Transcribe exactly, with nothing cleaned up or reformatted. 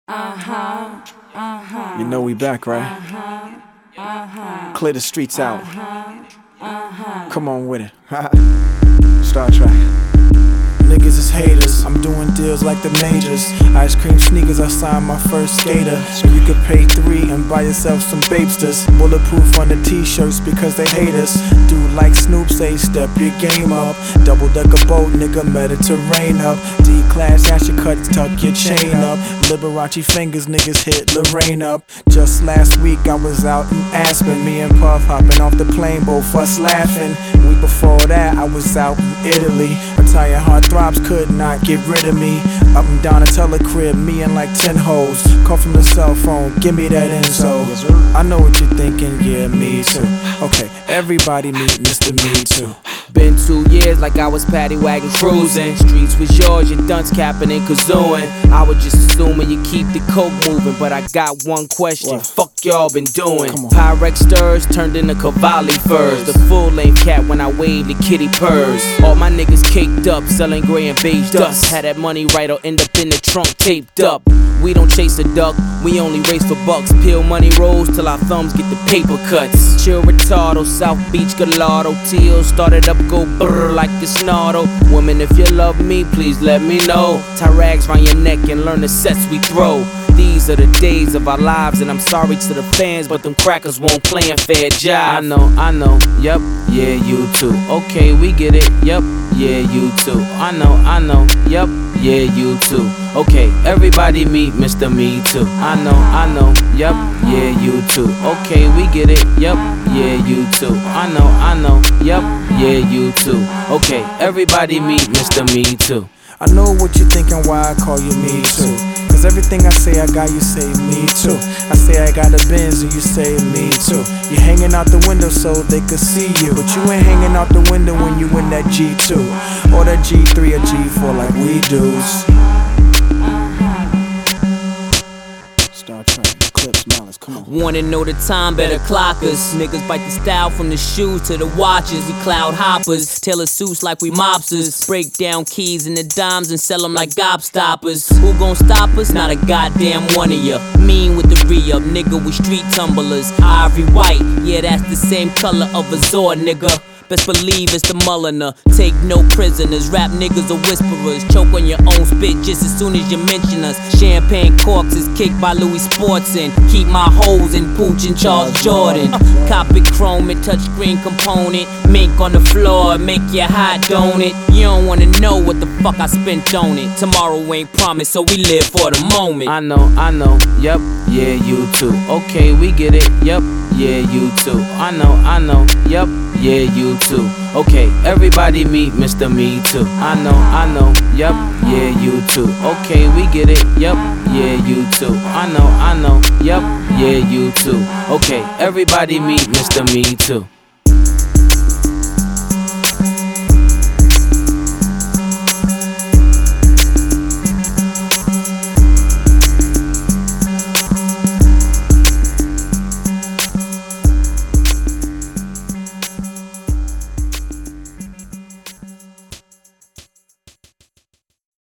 Uh-huh, uh-huh. You know we back, right? Uh-huh, uh-huh. Clear the streets out. Uh-huh, uh-huh. Come on with it. Star Trek. Niggas is haters, I'm doing deals like the majors. Ice cream sneakers, I signed my first skater. So you could pay three and buy yourself some Babesters. Bulletproof on the t-shirts because they hate us. Dude like Snoop say step your game up. Double decker boat, nigga, Mediterranean up. D-class, ash your cuts, tuck your chain up. Liberace fingers, niggas hit Lorraine up. Just last week I was out in Aspen. Me and Puff hopping off the plane, both us laughing. Week before that I was out in Italy. Italian heartthrobs could not get rid of me. Up and down a telecrib, me and like ten hoes. Call from the cell phone, give me that info. I know what you're thinking, yeah, me too. Okay, everybody meet Mister Me Too. Been two years like I was paddy wagon cruising. Streets was yours, your dunce capping and kazooing. I was just assuming you keep the coke moving, but I got one question. What? Fuck y'all been doing? Pyrex stirs turned into Cavalli furs. The full length cat when I wave the kitty purrs. All my niggas caked up, selling gray and beige dust. Had that money right or end up in the trunk taped up. We don't chase a duck, we only race for bucks. Peel money rolls till our thumbs get the paper cuts. Chill retardo, South Beach Gallardo. Teal started up, go brrr like a snarl. Woman, if you love me, please let me know. Tie rags round your neck and learn the sets we throw. These are the days of our lives, and I'm sorry to the fans, but them crackers won't play a fair job. I know, I know, yep, yeah, you too. Okay, we get it, yep, yeah, you too. I know, I know, yep, yeah, you too. Okay, everybody meet Mister Me Too. I know, I know, yep, yeah, you too. Okay, we get it, yep, yeah, you too. I know, I know, yep, yeah, you too. Okay, everybody meet Mister Me Too. I know what you're thinking, why I call you Me Too. Cause everything I say I got, you say me too. I say I got a Benz and you say me too. You hanging out the window so they could see you, but you ain't hanging out the window when you in that G two or that G three or G four like we do. Star Trek, Clips, Malice, come on. Wanna know the time, better clock us. Niggas bite the style from the shoes to the watches. We cloud hoppers, tailor suits like we mobsters. Break down keys and the dimes and sell them like gobstoppers. Who gon' stop us? Not a goddamn one of ya. Mean with the re-up, nigga, we street tumblers. Ivory white, yeah, that's the same color of a Zord, nigga. Best believe it's the Mulliner. Take no prisoners, rap niggas are whisperers. Choke on your own spit just as soon as you mention us. Champagne corks is kicked by Louis Sportson. Keep my hoes in Pooch and Charles Jordan. Copy chrome and touchscreen component. Mink on the floor, make you hot, don't it? You don't wanna know what the fuck I spent on it. Tomorrow ain't promised, so we live for the moment. I know, I know, yep, yeah, you too. Okay, we get it, yep, yeah, you too. I know, I know, yep, yeah, you too. Okay, everybody meet Mister Me Too. I know, I know, yep, yeah, you too. Okay, we get it, yep, yeah, you too. I know, I know, yep, yeah, you too. Okay, everybody meet Mister Me Too.